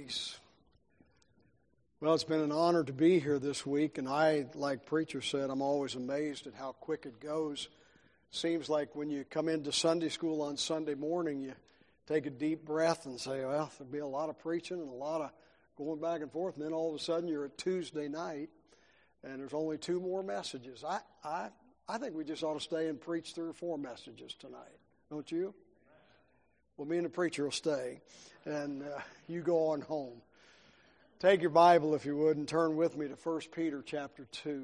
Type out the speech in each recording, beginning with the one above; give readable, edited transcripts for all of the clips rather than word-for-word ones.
peace. Well, it's been an honor to be here this week, and I, like Preacher said, I'm always amazed at how quick it goes. Seems like when you come into Sunday school on Sunday morning, you take a deep breath and say, well, there'll be a lot of preaching and a lot of going back and forth, and then all of a sudden you're at Tuesday night, and there's only 2 more messages. I think we just ought to stay and preach 3 or 4 messages tonight, don't you? Well, me and the preacher will stay, and you go on home. Take your Bible, if you would, and turn with me to 1 Peter chapter 2.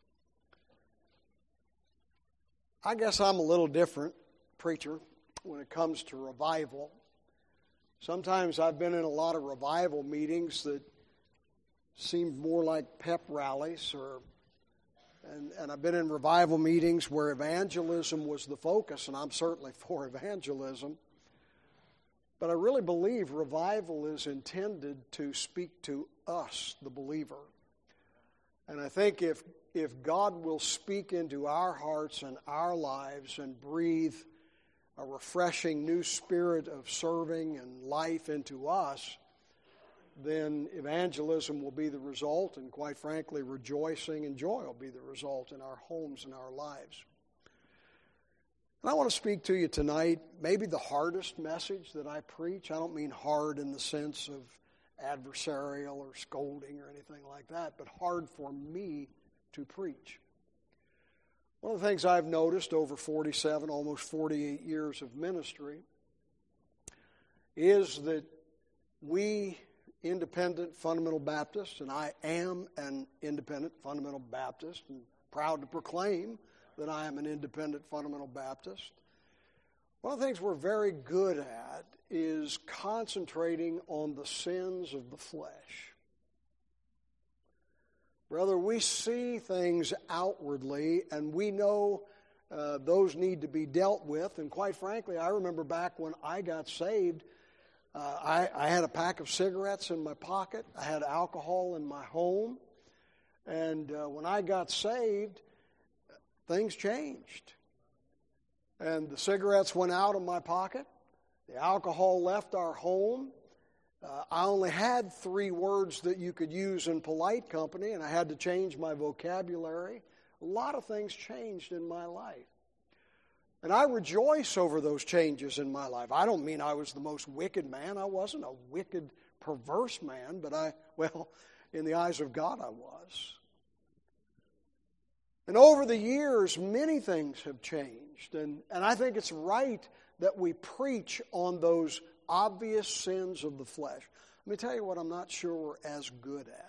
I guess I'm a little different, preacher, when it comes to revival. Sometimes I've been in a lot of revival meetings that seemed more like pep rallies, and I've been in revival meetings where evangelism was the focus, and I'm certainly for evangelism. But I really believe revival is intended to speak to us, the believer. And I think if God will speak into our hearts and our lives and breathe a refreshing new spirit of serving and life into us, then evangelism will be the result, and quite frankly, rejoicing and joy will be the result in our homes and our lives. And I want to speak to you tonight, maybe the hardest message that I preach. I don't mean hard in the sense of adversarial or scolding or anything like that, but hard for me to preach. One of the things I've noticed over 47, almost 48 years of ministry is that we independent fundamental Baptists, and I am an independent fundamental Baptist and proud to proclaim that I am an independent fundamental Baptist. One of the things we're very good at is concentrating on the sins of the flesh. Brother, we see things outwardly, and we know those need to be dealt with. And quite frankly, I remember back when I got saved, I had a pack of cigarettes in my pocket. I had alcohol in my home. And when I got saved, things changed. And the cigarettes went out of my pocket. The alcohol left our home. I only had 3 words that you could use in polite company, and I had to change my vocabulary. A lot of things changed in my life. And I rejoice over those changes in my life. I don't mean I was the most wicked man. I wasn't a wicked, perverse man, but in the eyes of God, I was. And over the years, many things have changed. And I think it's right that we preach on those obvious sins of the flesh. Let me tell you what I'm not sure we're as good at.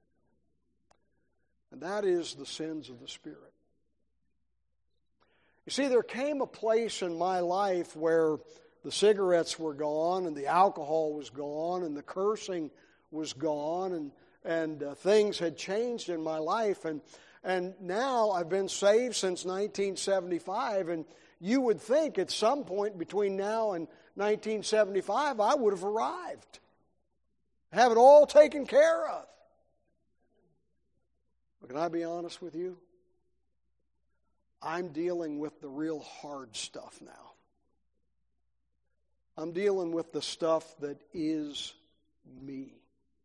And that is the sins of the Spirit. You see, there came a place in my life where the cigarettes were gone and the alcohol was gone and the cursing was gone and things had changed in my life. And now I've been saved since 1975, and you would think at some point between now and 1975 I would have arrived. Have it all taken care of. But can I be honest with you? I'm dealing with the real hard stuff now. I'm dealing with the stuff that is me.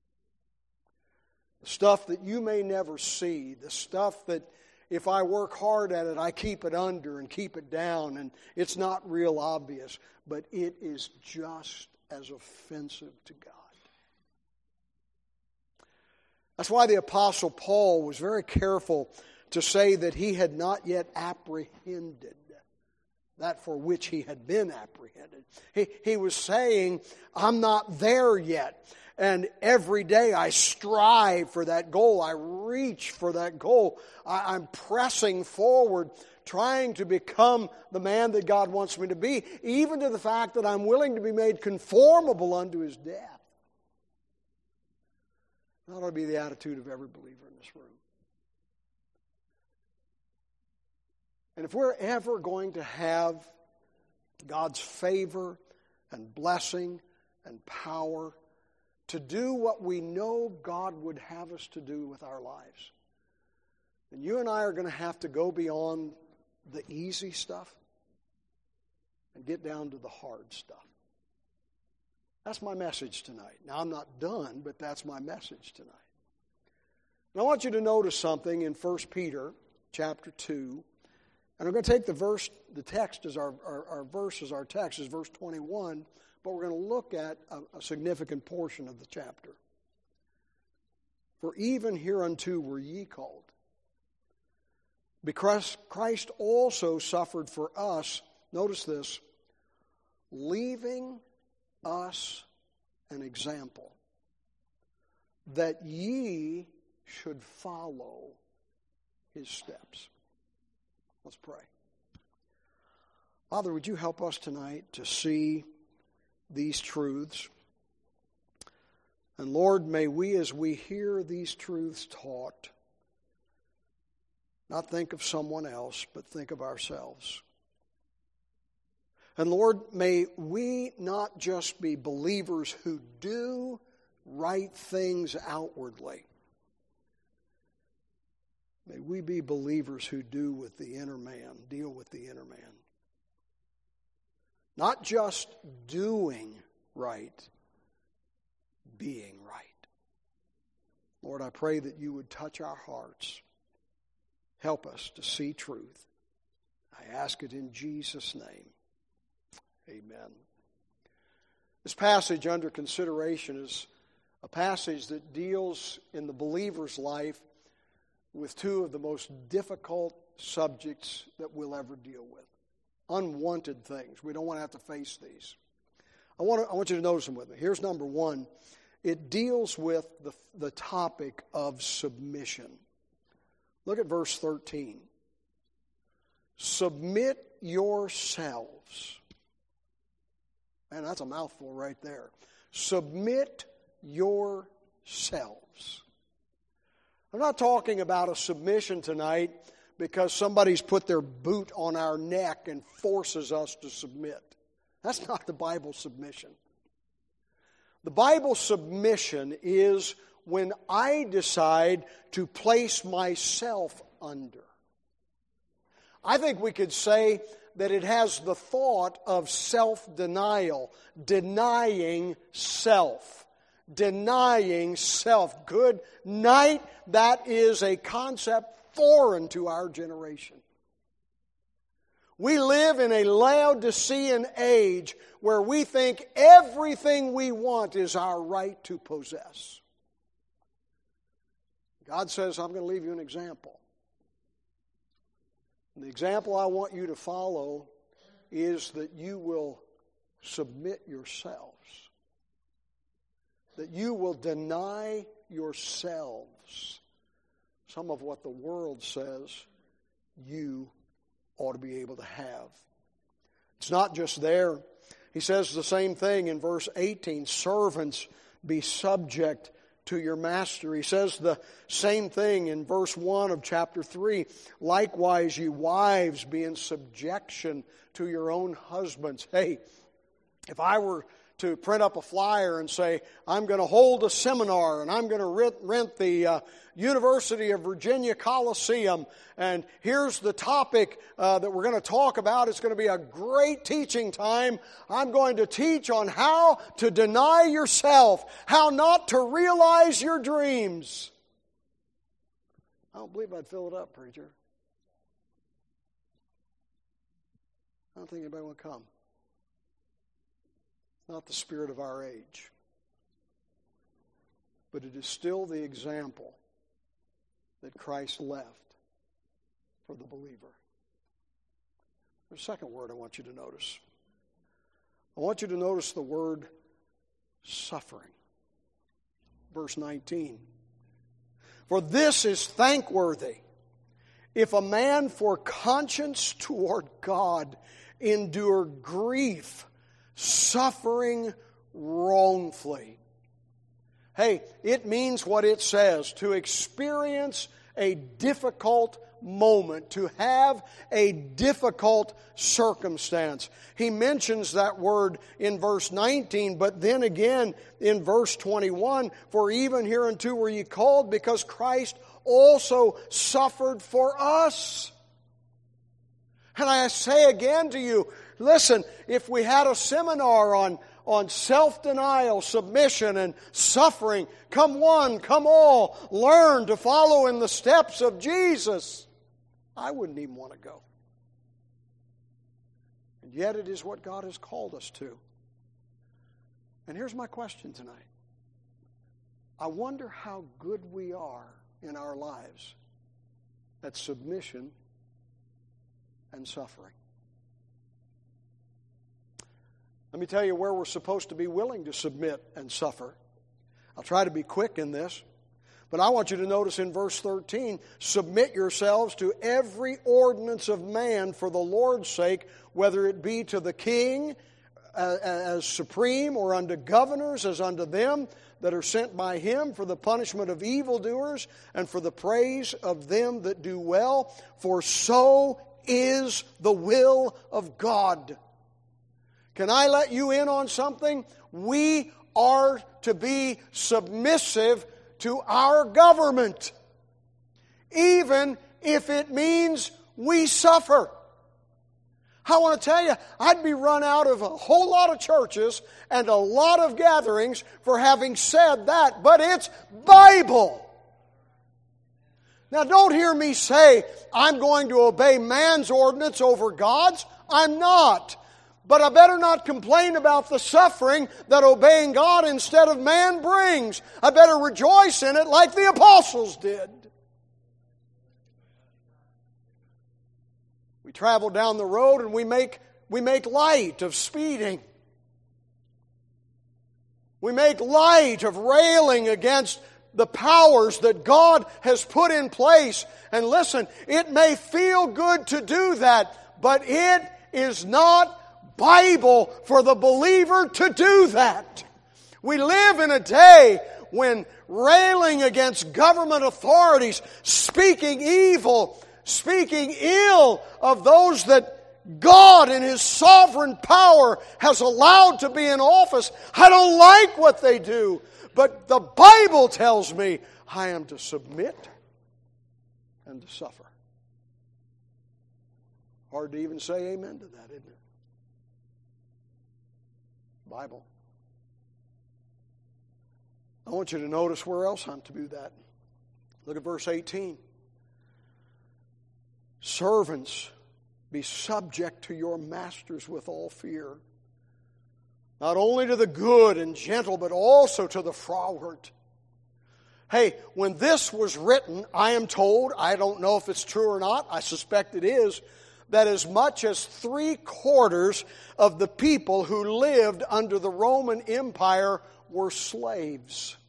The stuff that you may never see, the stuff that if I work hard at it, I keep it under and keep it down, and it's not real obvious, but it is just as offensive to God. That's why the Apostle Paul was very careful to say that he had not yet apprehended that for which he had been apprehended. He was saying, I'm not there yet. And every day I strive for that goal. I reach for that goal. I'm pressing forward, trying to become the man that God wants me to be, even to the fact that I'm willing to be made conformable unto His death. That ought to be the attitude of every believer in this room. And if we're ever going to have God's favor and blessing and power to do what we know God would have us to do with our lives, then you and I are going to have to go beyond the easy stuff and get down to the hard stuff. That's my message tonight. Now, I'm not done, but that's my message tonight. And I want you to notice something in 1 Peter chapter 2. And I'm going to take the text as our verse as our text, is verse 21, but we're going to look at a significant portion of the chapter. For even hereunto were ye called, because Christ also suffered for us, notice this, leaving us an example, that ye should follow his steps. Let's pray. Father, would you help us tonight to see these truths? And Lord, may we, as we hear these truths taught, not think of someone else, but think of ourselves. And Lord, may we not just be believers who do right things outwardly. May we be believers who do with the inner man, deal with the inner man. Not just doing right, being right. Lord, I pray that you would touch our hearts. Help us to see truth. I ask it in Jesus' name. Amen. This passage under consideration is a passage that deals in the believer's life with two of the most difficult subjects that we'll ever deal with. Unwanted things. We don't want to have to face these. I want you to notice them with me. Here's number one. It deals with the topic of submission. Look at verse 13. Submit yourselves. Man, that's a mouthful right there. Submit yourselves. I'm not talking about a submission tonight because somebody's put their boot on our neck and forces us to submit. That's not the Bible submission. The Bible submission is when I decide to place myself under. I think we could say that it has the thought of self-denial, denying self. Denying self. Good night. That is a concept foreign to our generation. We live in a Laodicean age where we think everything we want is our right to possess. God says, I'm going to leave you an example. And the example I want you to follow is that you will submit yourselves. That you will deny yourselves some of what the world says you ought to be able to have. It's not just there. He says the same thing in verse 18. Servants, be subject to your master. He says the same thing in verse 1 of chapter 3. Likewise, you wives, be in subjection to your own husbands. Hey, if I were to print up a flyer and say, I'm going to hold a seminar and I'm going to rent the University of Virginia Coliseum, and here's the topic that we're going to talk about. It's going to be a great teaching time. I'm going to teach on how to deny yourself, how not to realize your dreams. I don't believe I'd fill it up, preacher. I don't think anybody would come. Not the spirit of our age. But it is still the example that Christ left for the believer. There's a second word I want you to notice. I want you to notice the word suffering. Verse 19. For this is thankworthy, if a man for conscience toward God endure grief, suffering wrongfully. Hey, it means what it says, to experience a difficult moment, to have a difficult circumstance. He mentions that word in verse 19, but then again in verse 21, for even hereunto were ye called, because Christ also suffered for us. And I say again to you, listen, if we had a seminar on self-denial, submission, and suffering. Come one, come all, learn to follow in the steps of Jesus. I wouldn't even want to go. And yet it is what God has called us to. And here's my question tonight. I wonder how good we are in our lives at submission and suffering. Let me tell you where we're supposed to be willing to submit and suffer. I'll try to be quick in this, but I want you to notice in verse 13, submit yourselves to every ordinance of man for the Lord's sake, whether it be to the king as supreme, or unto governors as unto them that are sent by him, for the punishment of evildoers and for the praise of them that do well. For so is the will of God. Can I let you in on something? We are to be submissive to our government, even if it means we suffer. I want to tell you, I'd be run out of a whole lot of churches and a lot of gatherings for having said that, but it's Bible. Now, don't hear me say I'm going to obey man's ordinance over God's. I'm not. But I better not complain about the suffering that obeying God instead of man brings. I better rejoice in it like the apostles did. We travel down the road and we make light of speeding. We make light of railing against the powers that God has put in place. And listen, it may feel good to do that, but it is not Bible for the believer to do that. We live in a day when railing against government authorities, speaking evil, speaking ill of those that God in His sovereign power has allowed to be in office. I don't like what they do, but the Bible tells me I am to submit and to suffer. Hard to even say amen to that, isn't it? Bible. I want you to notice where else I'm to do that. Look at verse 18. Servants, be subject to your masters with all fear, not only to the good and gentle, but also to the froward. Hey, when this was written, I am told, I don't know if it's true or not, I suspect it is, that as much as 3/4 of the people who lived under the Roman Empire were slaves.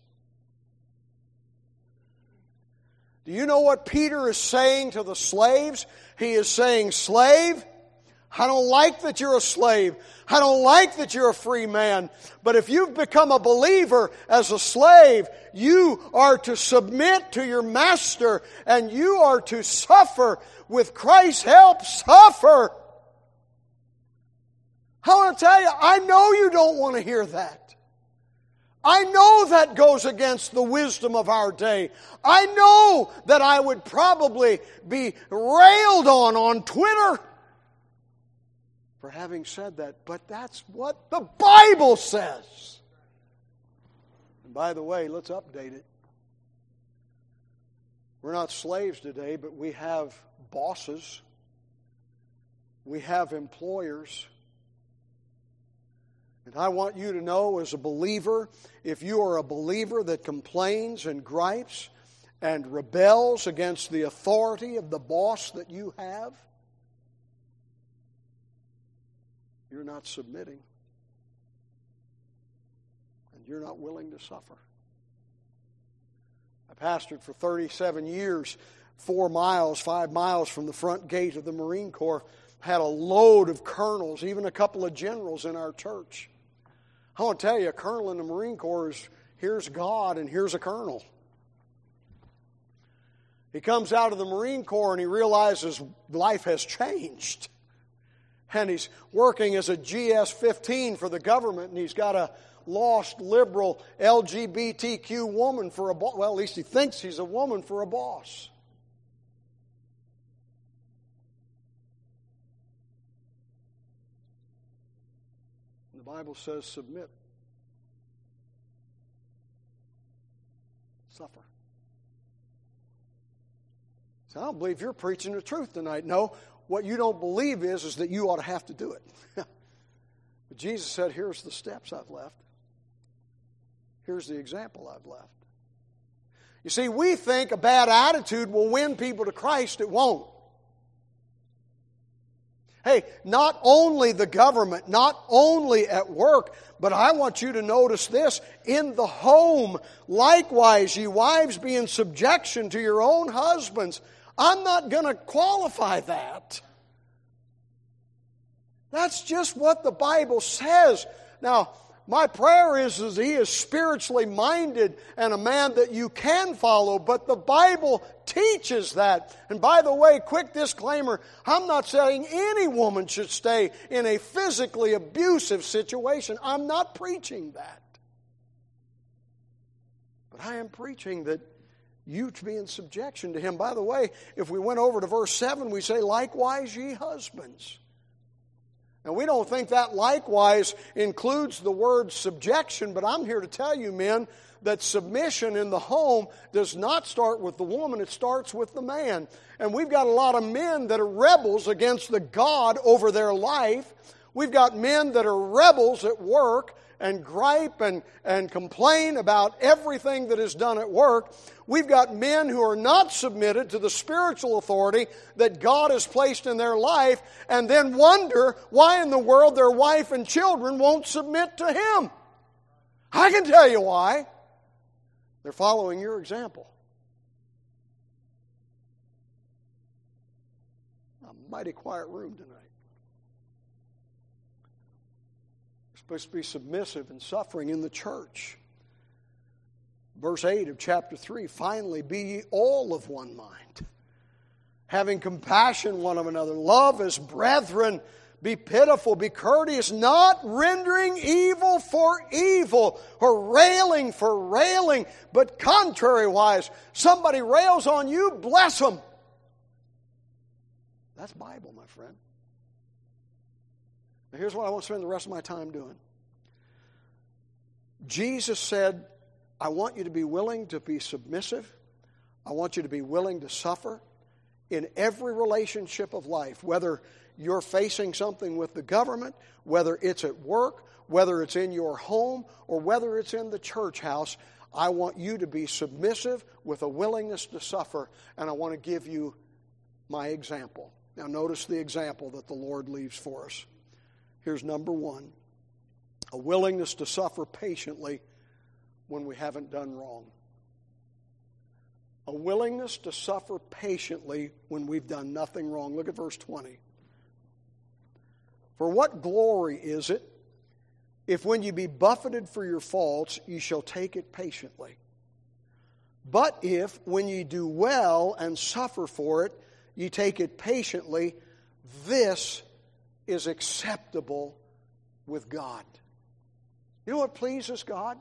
Do you know what Peter is saying to the slaves? He is saying, slave, I don't like that you're a slave. I don't like that you're a free man. But if you've become a believer as a slave, you are to submit to your master and you are to suffer. With Christ's help, suffer. I want to tell you, I know you don't want to hear that. I know that goes against the wisdom of our day. I know that I would probably be railed on Twitter for having said that, but that's what the Bible says. And by the way, let's update it. We're not slaves today, but we have bosses. We have employers. And I want you to know as a believer, if you are a believer that complains and gripes and rebels against the authority of the boss that you have, you're not submitting. And you're not willing to suffer. I pastored for 37 years, 5 miles from the front gate of the Marine Corps. Had a load of colonels, even a couple of generals in our church. I want to tell you, a colonel in the Marine Corps is, here's God and here's a colonel. He comes out of the Marine Corps and he realizes life has changed. And he's working as a GS-15 for the government, and he's got a lost liberal LGBTQ woman for a boss. Well, at least he thinks he's a woman for a boss. The Bible says submit. Suffer. So I don't believe you're preaching the truth tonight. No, what you don't believe is that you ought to have to do it. But Jesus said, here's the steps I've left. Here's the example I've left. You see, we think a bad attitude will win people to Christ. It won't. Hey, not only the government, not only at work, but I want you to notice this. In the home, likewise, ye wives, be in subjection to your own husbands. I'm not going to qualify that. That's just what the Bible says. Now, my prayer is that he is spiritually minded and a man that you can follow, but the Bible teaches that. And by the way, quick disclaimer, I'm not saying any woman should stay in a physically abusive situation. I'm not preaching that. But I am preaching that you to be in subjection to him. By the way, if we went over to verse 7, we say, likewise ye husbands. Now, we don't think that likewise includes the word subjection, but I'm here to tell you, men, that submission in the home does not start with the woman, it starts with the man. And we've got a lot of men that are rebels against the God over their life. We've got men that are rebels at work and gripe and complain about everything that is done at work. We've got men who are not submitted to the spiritual authority that God has placed in their life and then wonder why in the world their wife and children won't submit to Him. I can tell you why. They're following your example. A mighty quiet room tonight. We're supposed to be submissive and suffering in the church. Verse 8 of chapter 3, finally, be ye all of one mind, having compassion one of another, love as brethren, be pitiful, be courteous, not rendering evil for evil, or railing for railing, but contrariwise. Somebody rails on you, bless them. That's Bible, my friend. Now here's what I want to spend the rest of my time doing. Jesus said, I want you to be willing to be submissive. I want you to be willing to suffer in every relationship of life, whether you're facing something with the government, whether it's at work, whether it's in your home, or whether it's in the church house. I want you to be submissive with a willingness to suffer, and I want to give you my example. Now notice the example that the Lord leaves for us. Here's number one, a willingness to suffer patiently when we haven't done wrong. A willingness to suffer patiently when we've done nothing wrong. Look at verse 20. For what glory is it if when you be buffeted for your faults, ye shall take it patiently? But if when ye do well and suffer for it, ye take it patiently, this is acceptable with God. You know what pleases God?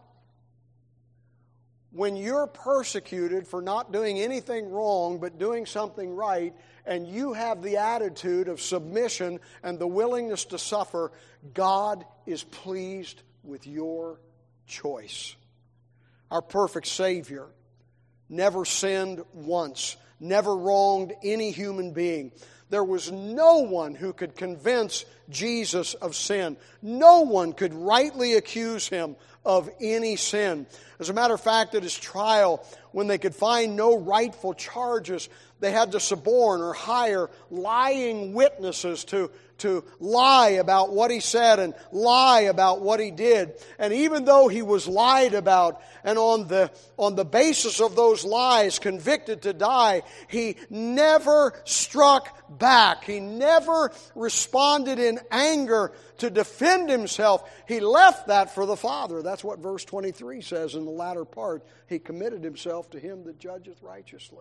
When you're persecuted for not doing anything wrong but doing something right, and you have the attitude of submission and the willingness to suffer, God is pleased with your choice. Our perfect Savior never sinned once, never wronged any human being. There was no one who could convince Jesus of sin. No one could rightly accuse him of any sin. As a matter of fact, at his trial, when they could find no rightful charges, they had to suborn or hire lying witnesses to lie about what he said and lie about what he did. And even though he was lied about and on the basis of those lies convicted to die, he never struck back. He never responded in anger to defend himself. He left that for the Father. That's what verse 23 says in the latter part. He committed himself to him that judgeth righteously.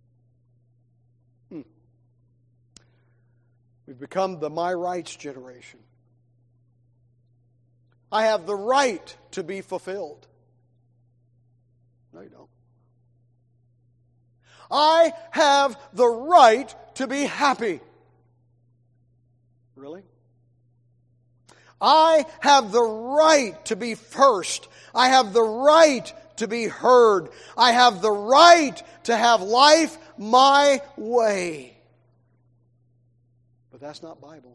We've become the my rights generation. I have the right to be fulfilled. No, you don't. I have the right to be happy. Really? I have the right to be first. I have the right to be heard. I have the right to have life my way. But that's not Bible.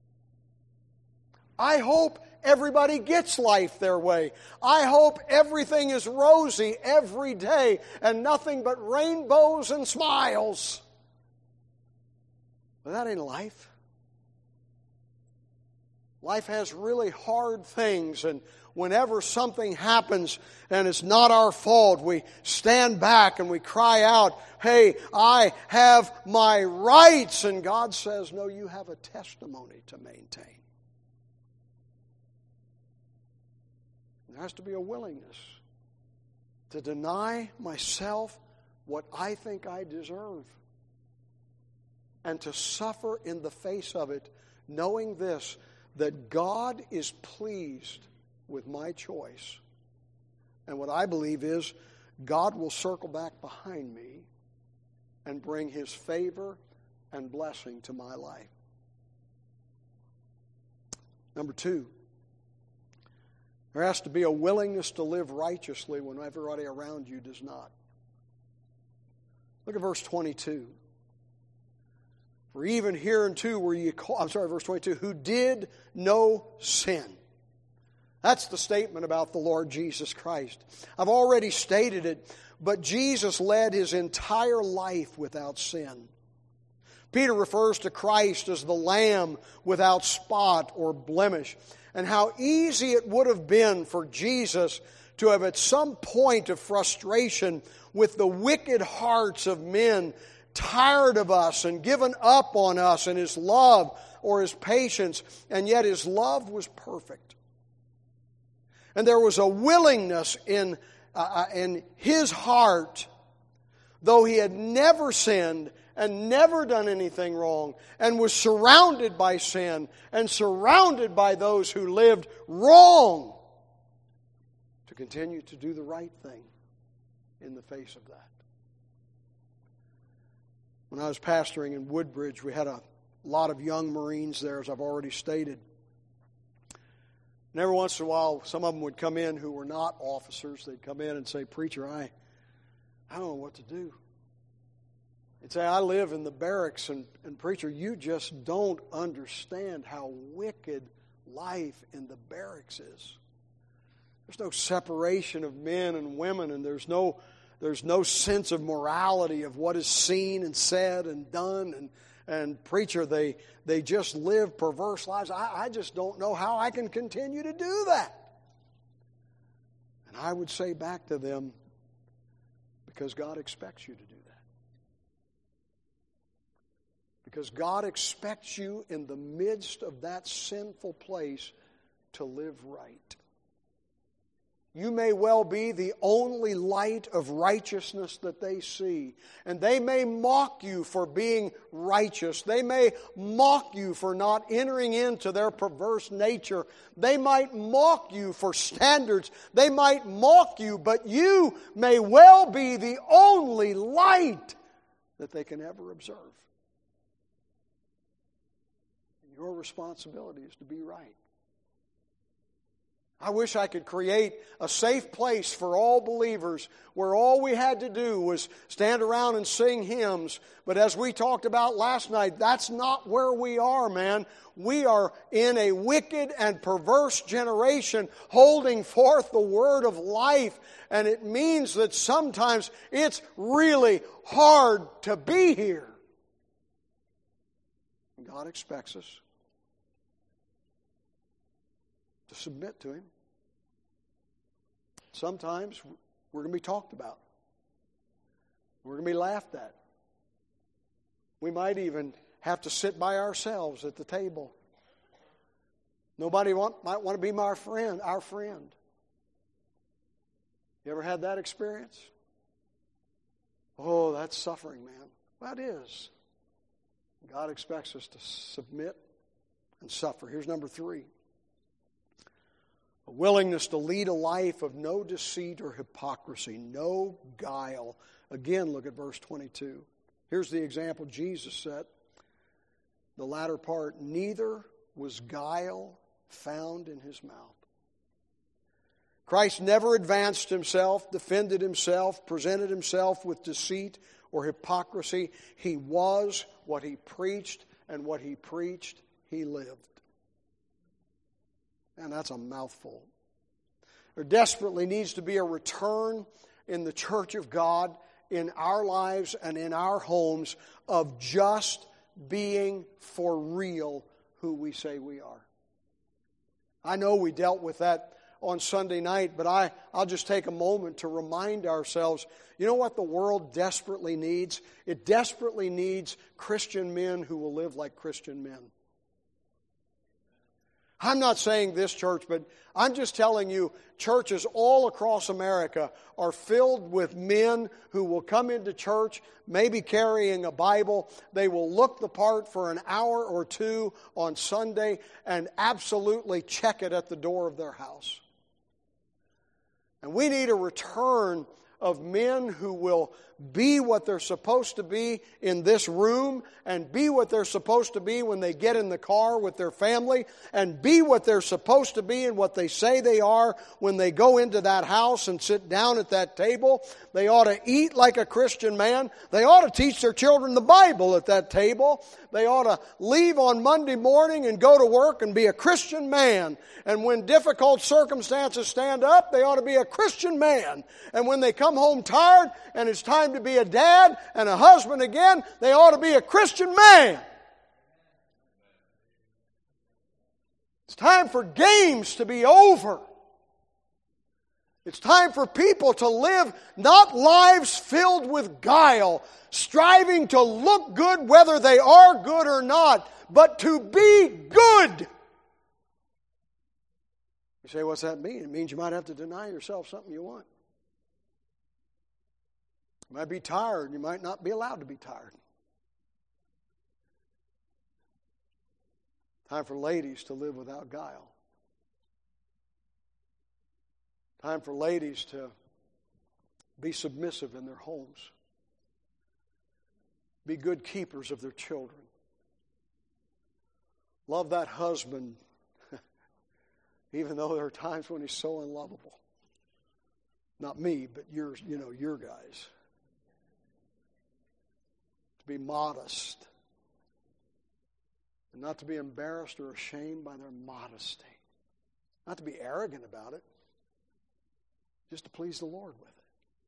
I hope everybody gets life their way. I hope everything is rosy every day and nothing but rainbows and smiles. But that ain't life. Life has really hard things, and whenever something happens and it's not our fault, we stand back and we cry out, hey, I have my rights. And God says, no, you have a testimony to maintain. There has to be a willingness to deny myself what I think I deserve and to suffer in the face of it, knowing this, that God is pleased with my choice. And what I believe is God will circle back behind me and bring His favor and blessing to my life. Number 2, there has to be a willingness to live righteously when everybody around you does not. Look at verse 22. For even hereunto were ye called, verse 22, who did no sin. That's the statement about the Lord Jesus Christ. I've already stated it, but Jesus led His entire life without sin. Peter refers to Christ as the Lamb without spot or blemish, and how easy it would have been for Jesus to have at some point of frustration with the wicked hearts of men tired of us and given up on us and His love or His patience, and yet His love was perfect. And there was a willingness in His heart, though He had never sinned and never done anything wrong and was surrounded by sin and surrounded by those who lived wrong, to continue to do the right thing in the face of that. When I was pastoring in Woodbridge, we had a lot of young Marines there, as I've already stated. And every once in a while, some of them would come in who were not officers. They'd come in and say, "Preacher, I don't know what to do." They'd say, "I live in the barracks, and preacher, you just don't understand how wicked life in the barracks is. There's no separation of men and women, and there's no sense of morality of what is seen and said and done. And preacher, they just live perverse lives. I just don't know how I can continue to do that." And I would say back to them, because God expects you to do that. Because God expects you in the midst of that sinful place to live right. You may well be the only light of righteousness that they see. And they may mock you for being righteous. They may mock you for not entering into their perverse nature. They might mock you for standards. They might mock you, but you may well be the only light that they can ever observe. And your responsibility is to be right. I wish I could create a safe place for all believers where all we had to do was stand around and sing hymns. But as we talked about last night, that's not where we are, man. We are in a wicked and perverse generation holding forth the word of life. And it means that sometimes it's really hard to be here. And God expects us to submit to Him. Sometimes we're going to be talked about. We're going to be laughed at. We might even have to sit by ourselves at the table. Nobody might want to be our friend. You ever had that experience? Oh, that's suffering, man. That is. God expects us to submit and suffer. Here's number 3. A willingness to lead a life of no deceit or hypocrisy, no guile. Again, look at verse 22. Here's the example Jesus set. The latter part, neither was guile found in his mouth. Christ never advanced himself, defended himself, presented himself with deceit or hypocrisy. He was what he preached, and what he preached, he lived. And that's a mouthful. There desperately needs to be a return in the church of God, in our lives and in our homes, of just being for real who we say we are. I know we dealt with that on Sunday night, but I'll just take a moment to remind ourselves, you know what the world desperately needs? It desperately needs Christian men who will live like Christian men. I'm not saying this church, but I'm just telling you, churches all across America are filled with men who will come into church, maybe carrying a Bible. They will look the part for an hour or two on Sunday and absolutely check it at the door of their house. And we need a return of men who will be what they're supposed to be in this room, and be what they're supposed to be when they get in the car with their family, and be what they're supposed to be and what they say they are when they go into that house and sit down at that table. They ought to eat like a Christian man. They ought to teach their children the Bible at that table. They ought to leave on Monday morning and go to work and be a Christian man. And when difficult circumstances stand up, they ought to be a Christian man. And when they come home tired and it's time to be a dad and a husband again, they ought to be a Christian man. It's time for games to be over. It's time for people to live not lives filled with guile, striving to look good whether they are good or not, but to be good. You say, what's that mean? It means you might have to deny yourself something you want. You might be tired. You might not be allowed to be tired. Time for ladies to live without guile. Time for ladies to be submissive in their homes. Be good keepers of their children. Love that husband, even though there are times when he's so unlovable. Not me, but your guys. To be modest. And not to be embarrassed or ashamed by their modesty. Not to be arrogant about it. Just to please the Lord with it.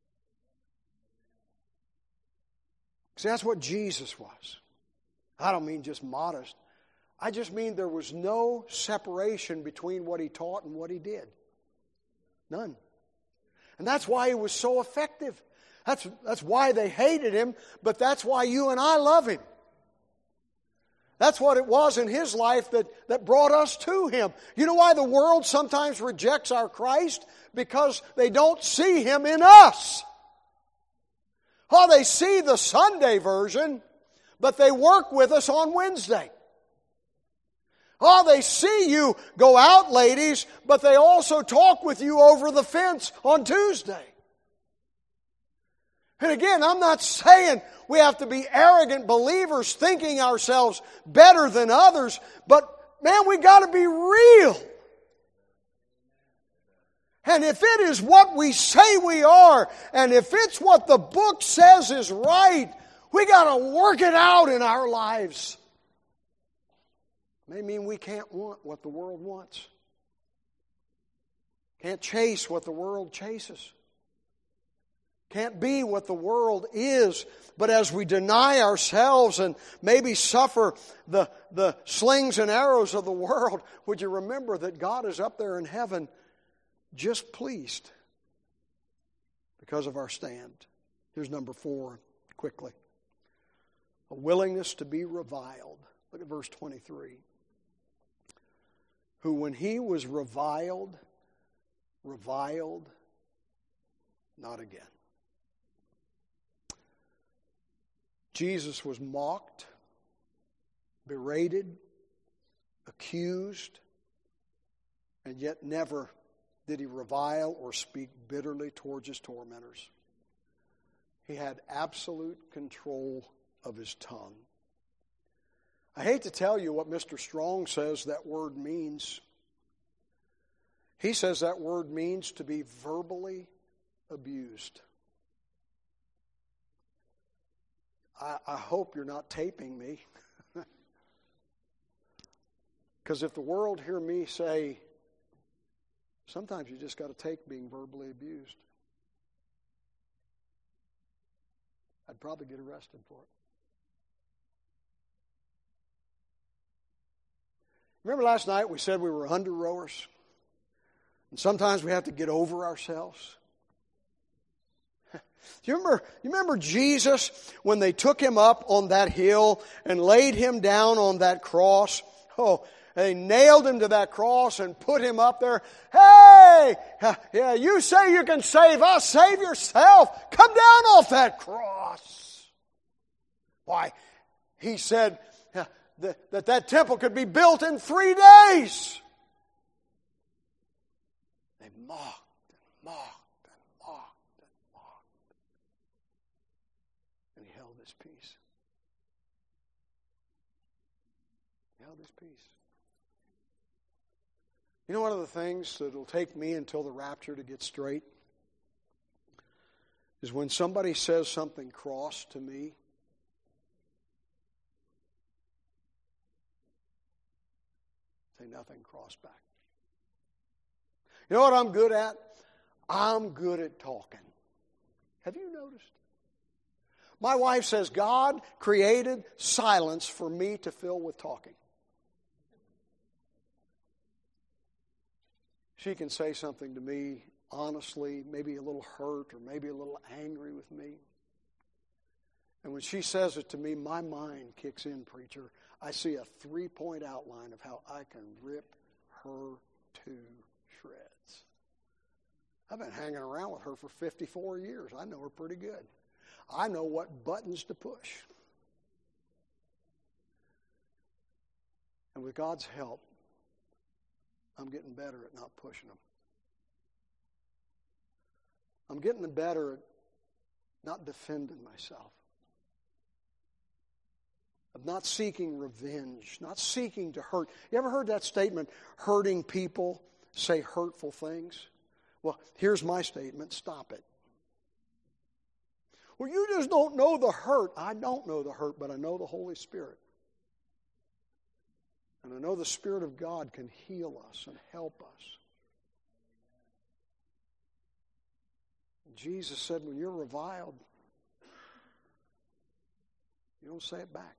See, that's what Jesus was. I don't mean just modest. I just mean there was no separation between what he taught and what he did. None. And that's why he was so effective. That's why they hated him, but that's why you and I love him. That's what it was in his life that brought us to him. You know why the world sometimes rejects our Christ? Because they don't see him in us. Oh, they see the Sunday version, but they work with us on Wednesday. Oh, they see you go out, ladies, but they also talk with you over the fence on Tuesday. And again, I'm not saying we have to be arrogant believers thinking ourselves better than others, but man, we got to be real. And if it is what we say we are, and if it's what the book says is right, we got to work it out in our lives. It may mean we can't want what the world wants. Can't chase what the world chases. Can't be what the world is. But as we deny ourselves and maybe suffer the slings and arrows of the world, would you remember that God is up there in heaven just pleased because of our stand. Here's number 4, quickly. A willingness to be reviled. Look at verse 23. Who when he was reviled not again. Jesus was mocked, berated, accused, and yet never did he revile or speak bitterly towards his tormentors. He had absolute control of his tongue. I hate to tell you what Mr. Strong says that word means. He says that word means to be verbally abused. I hope you're not taping me. Because if the world hear me say, sometimes you just got to take being verbally abused, I'd probably get arrested for it. Remember last night we said we were under rowers? And sometimes we have to get over ourselves. You remember Jesus when they took him up on that hill and laid him down on that cross? Oh, they nailed him to that cross and put him up there. Hey, yeah, you say you can save us. Save yourself. Come down off that cross. Why? He said that temple could be built in 3 days. They mocked and mocked and mocked and mocked. And he held his peace. He held his peace. You know, one of the things that will take me until the rapture to get straight is when somebody says something cross to me. Say nothing cross back. You know what I'm good at? I'm good at talking. Have you noticed? My wife says God created silence for me to fill with talking. She can say something to me honestly, maybe a little hurt or maybe a little angry with me. And when she says it to me, my mind kicks in, preacher. I see a 3-point outline of how I can rip her to shreds. I've been hanging around with her for 54 years. I know her pretty good. I know what buttons to push. And with God's help, I'm getting better at not pushing them. I'm getting better at not defending myself. Of not seeking revenge, not seeking to hurt. You ever heard that statement, hurting people say hurtful things? Well, here's my statement, stop it. Well, you just don't know the hurt. I don't know the hurt, but I know the Holy Spirit. And I know the Spirit of God can heal us and help us. And Jesus said, when you're reviled, you don't say it back.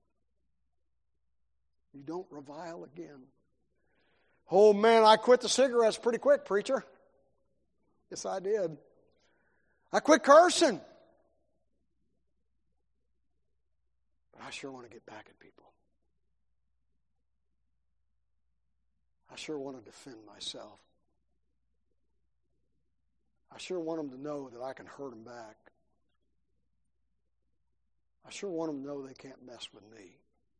You don't revile again. Oh man, I quit the cigarettes pretty quick, preacher. Yes, I did. I quit cursing. But I sure want to get back at people. I sure want to defend myself. I sure want them to know that I can hurt them back. I sure want them to know they can't mess with me.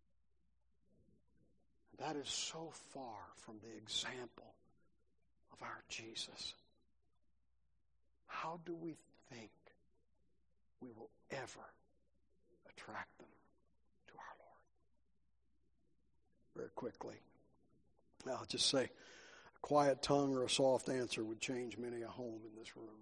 That is so far from the example of our Jesus. How do we think we will ever attract them to our Lord? Very quickly, I'll just say, a quiet tongue or a soft answer would change many a home in this room.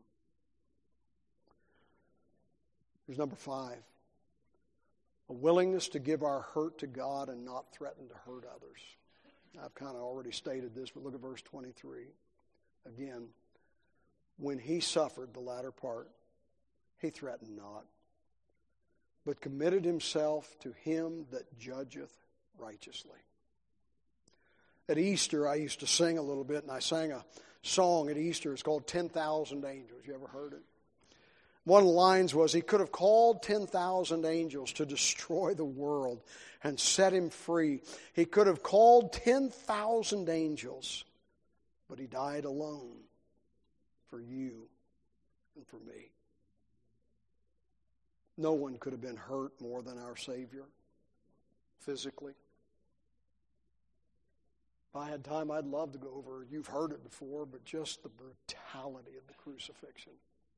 Here's number 5. A willingness to give our hurt to God and not threaten to hurt others. I've kind of already stated this, but look at verse 23. Again, when he suffered, the latter part, he threatened not, but committed himself to him that judgeth righteously. At Easter, I used to sing a little bit, and I sang a song at Easter. It's called 10,000 Angels. You ever heard it? One of the lines was, he could have called 10,000 angels to destroy the world and set him free. He could have called 10,000 angels, but he died alone for you and for me. No one could have been hurt more than our Savior, physically. If I had time, I'd love to go over, you've heard it before, but just the brutality of the crucifixion.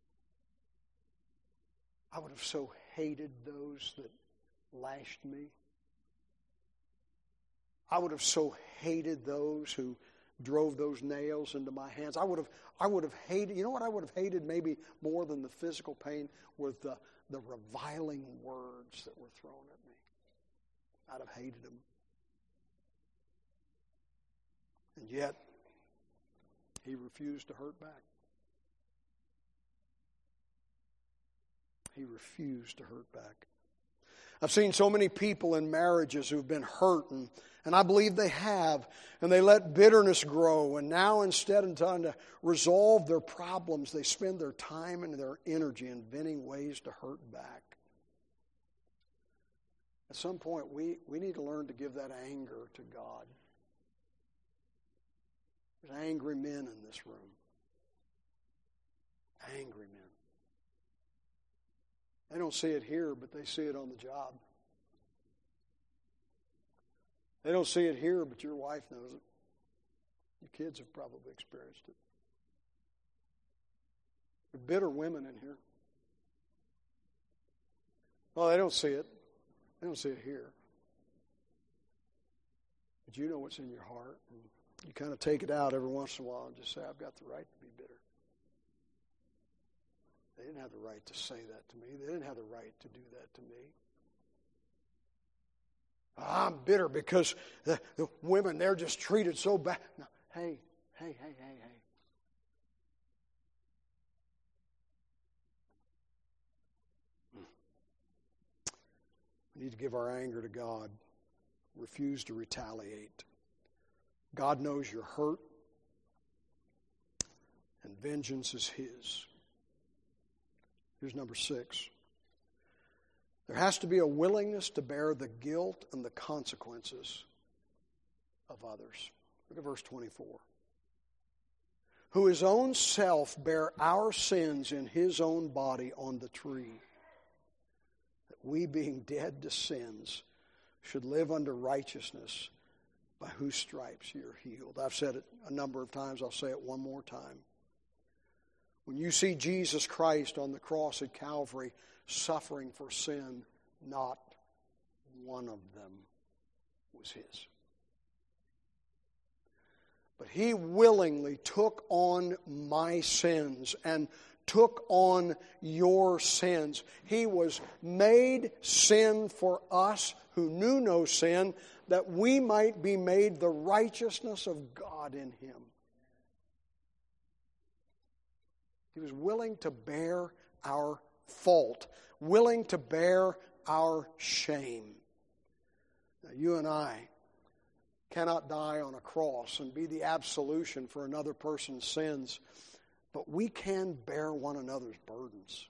I would have so hated those that lashed me. I would have so hated those who drove those nails into my hands. I would have hated, you know what I would have hated maybe more than the physical pain was the reviling words that were thrown at me. I'd have hated them. And yet, he refused to hurt back. He refused to hurt back. I've seen so many people in marriages who've been hurt, and I believe they have, and they let bitterness grow, and now instead of trying to resolve their problems, they spend their time and their energy inventing ways to hurt back. At some point, we need to learn to give that anger to God. There's angry men in this room. Angry men. They don't see it here, but they see it on the job. They don't see it here, but your wife knows it. Your kids have probably experienced it. There are bitter women in here. Well, they don't see it. They don't see it here. But you know what's in your heart. And you kind of take it out every once in a while and just say, I've got the right to be bitter. They didn't have the right to say that to me. They didn't have the right to do that to me. I'm bitter because the women, they're just treated so bad. No, hey. We need to give our anger to God. Refuse to retaliate. God knows you're hurt, and vengeance is His. Here's number 6. There has to be a willingness to bear the guilt and the consequences of others. Look at verse 24. Who His own self bare our sins in His own body on the tree, that we being dead to sins should live under righteousness, by whose stripes you are healed. I've said it a number of times. I'll say it one more time. When you see Jesus Christ on the cross at Calvary suffering for sin, not one of them was His. But He willingly took on my sins and took on your sins. He was made sin for us who knew no sin, that we might be made the righteousness of God in Him. He was willing to bear our fault, willing to bear our shame. Now, you and I cannot die on a cross and be the absolution for another person's sins, but we can bear one another's burdens.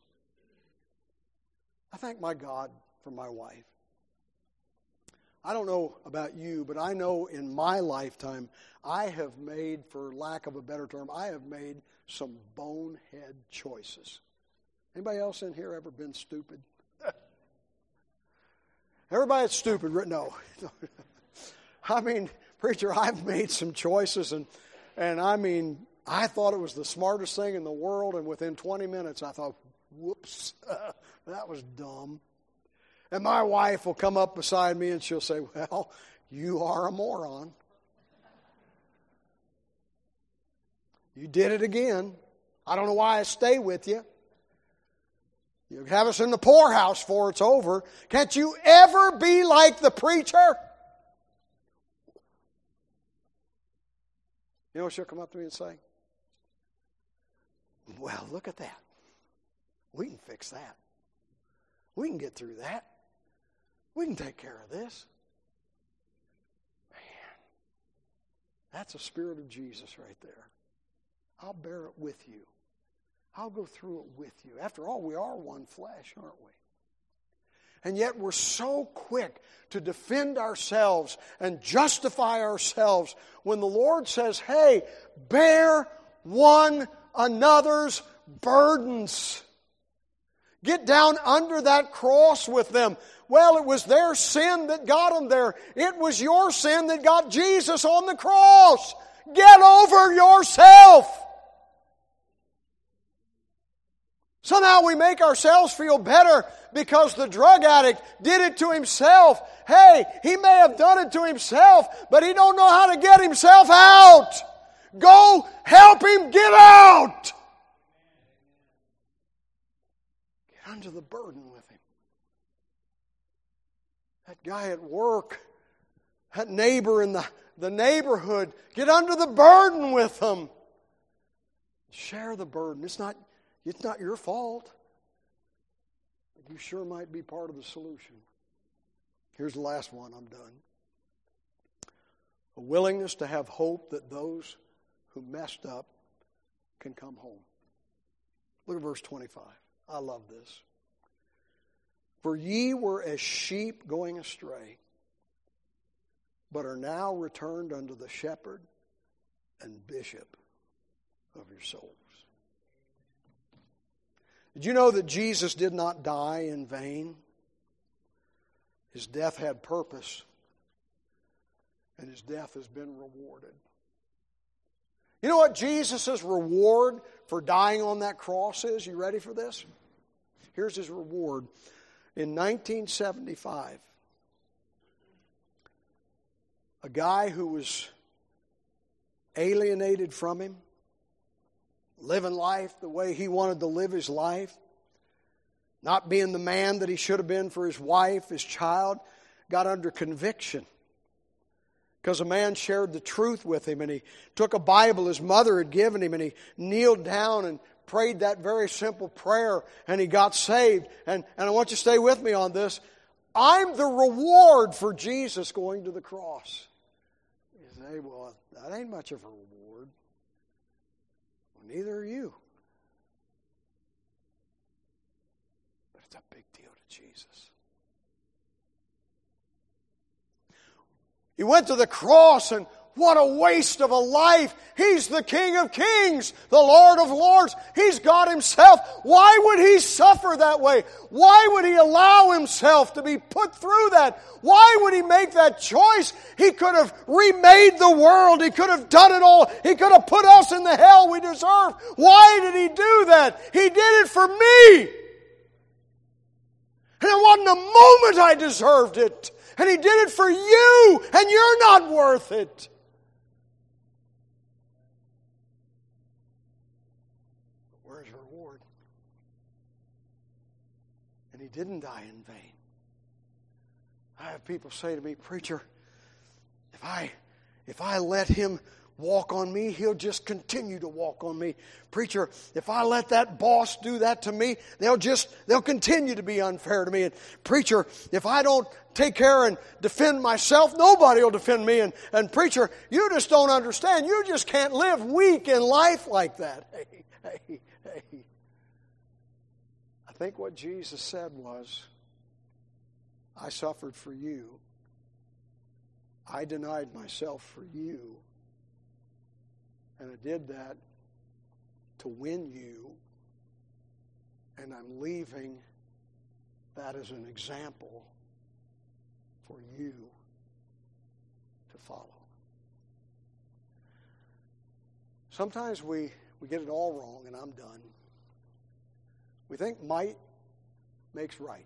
I thank my God for my wife. I don't know about you, but I know in my lifetime I have made, for lack of a better term, I have made some bonehead choices. Anybody else in here ever been stupid? Everybody that's stupid, no. I mean, preacher, I've made some choices, and I mean, I thought it was the smartest thing in the world, and within 20 minutes I thought, whoops, that was dumb. And my wife will come up beside me and she'll say, well, you are a moron. You did it again. I don't know why I stay with you. You have us in the poorhouse before it's over. Can't you ever be like the preacher? You know what she'll come up to me and say? Well, look at that. We can fix that. We can get through that. We can take care of this. Man, that's the Spirit of Jesus right there. I'll bear it with you. I'll go through it with you. After all, we are one flesh, aren't we? And yet we're so quick to defend ourselves and justify ourselves when the Lord says, hey, bear one another's burdens. Get down under that cross with them. Well, it was their sin that got them there. It was your sin that got Jesus on the cross. Get over yourself. Somehow we make ourselves feel better because the drug addict did it to himself. Hey, he may have done it to himself, but he don't know how to get himself out. Go help him get out. Get under the burden with him. That guy at work, that neighbor in the neighborhood, get under the burden with them. Share the burden. It's not your fault. But you sure might be part of the solution. Here's the last one. I'm done. A willingness to have hope that those who messed up can come home. Look at verse 25. I love this. For ye were as sheep going astray, but are now returned unto the shepherd and bishop of your souls. Did you know that Jesus did not die in vain? His death had purpose, and his death has been rewarded. You know what Jesus' reward for dying on that cross is? You ready for this? Here's his reward. In 1975, a guy who was alienated from him, living life the way he wanted to live his life, not being the man that he should have been for his wife, his child, got under conviction. Because a man shared the truth with him, and he took a Bible his mother had given him, and he kneeled down and prayed that very simple prayer, and he got saved. And I want you to stay with me on this. I'm the reward for Jesus going to the cross. You say, well, that ain't much of a reward. Well, neither are you. But it's a big deal to Jesus. He went to the cross, and what a waste of a life. He's the King of Kings, the Lord of Lords. He's God Himself. Why would He suffer that way? Why would He allow Himself to be put through that? Why would He make that choice? He could have remade the world. He could have done it all. He could have put us in the hell we deserve. Why did He do that? He did it for me. And it wasn't a moment I deserved it. And He did it for you, and you're not worth it. But where's your reward? And He didn't die in vain. I have people say to me, preacher, if I let Him walk on me, He'll just continue to walk on me. Preacher, if I let that boss do that to me, they'll continue to be unfair to me. And preacher, if I don't take care and defend myself, nobody will defend me. And preacher, you just don't understand. You just can't live weak in life like that. Hey. I think what Jesus said was, I suffered for you. I denied myself for you. And I did that to win you. And I'm leaving that as an example for you to follow. Sometimes we get it all wrong, and I'm done. We think might makes right.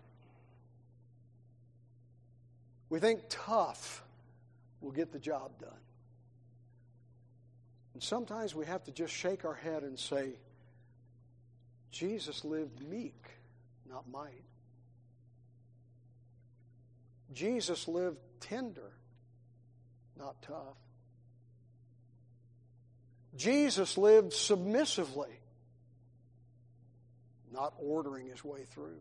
We think tough will get the job done. And sometimes we have to just shake our head and say, Jesus lived meek, not might. Jesus lived tender, not tough. Jesus lived submissively, not ordering His way through.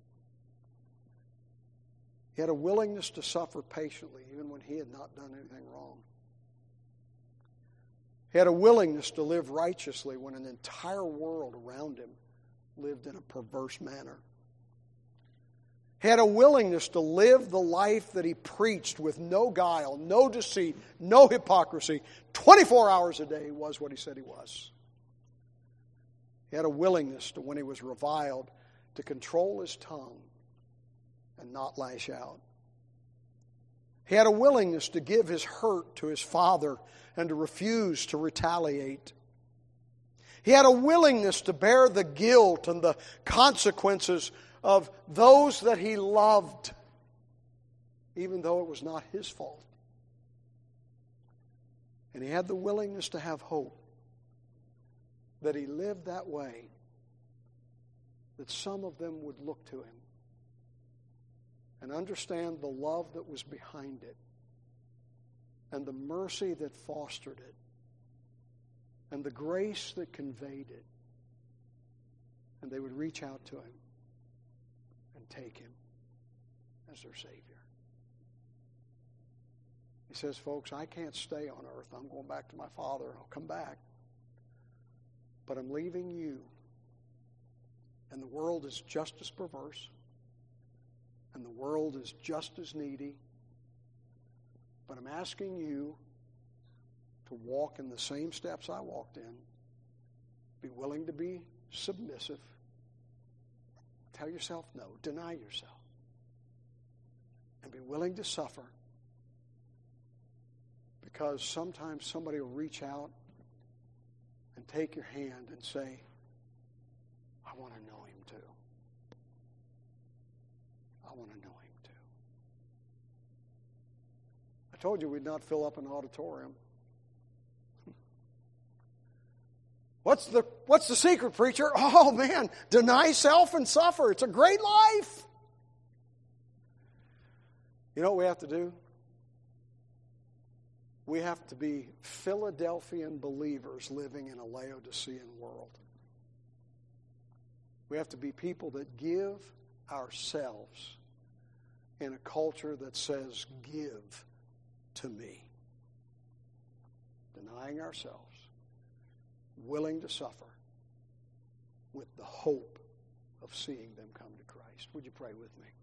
He had a willingness to suffer patiently, even when He had not done anything wrong. He had a willingness to live righteously when an entire world around Him lived in a perverse manner. He had a willingness to live the life that He preached with no guile, no deceit, no hypocrisy. 24 hours a day He was what He said He was. He had a willingness to, when He was reviled, to control His tongue and not lash out. He had a willingness to give His hurt to His Father and to refuse to retaliate. He had a willingness to bear the guilt and the consequences of those that He loved, even though it was not His fault. And He had the willingness to have hope that he lived that way, that some of them would look to him and understand the love that was behind it and the mercy that fostered it and the grace that conveyed it. And they would reach out to him and take him as their Savior. He says, folks, I can't stay on earth. I'm going back to my Father. I'll come back. But I'm leaving you. And the world is just as perverse. And the world is just as needy. But I'm asking you to walk in the same steps I walked in. Be willing to be submissive. Tell yourself no. Deny yourself. And be willing to suffer. Because sometimes somebody will reach out and take your hand and say, I want to know him too. I want to know him too. I told you we'd not fill up an auditorium. What's the secret, preacher? Oh man, deny self and suffer. It's a great life. You know what we have to do? We have to be Philadelphian believers living in a Laodicean world. We have to be people that give ourselves in a culture that says, give to me. Denying ourselves, willing to suffer with the hope of seeing them come to Christ. Would you pray with me?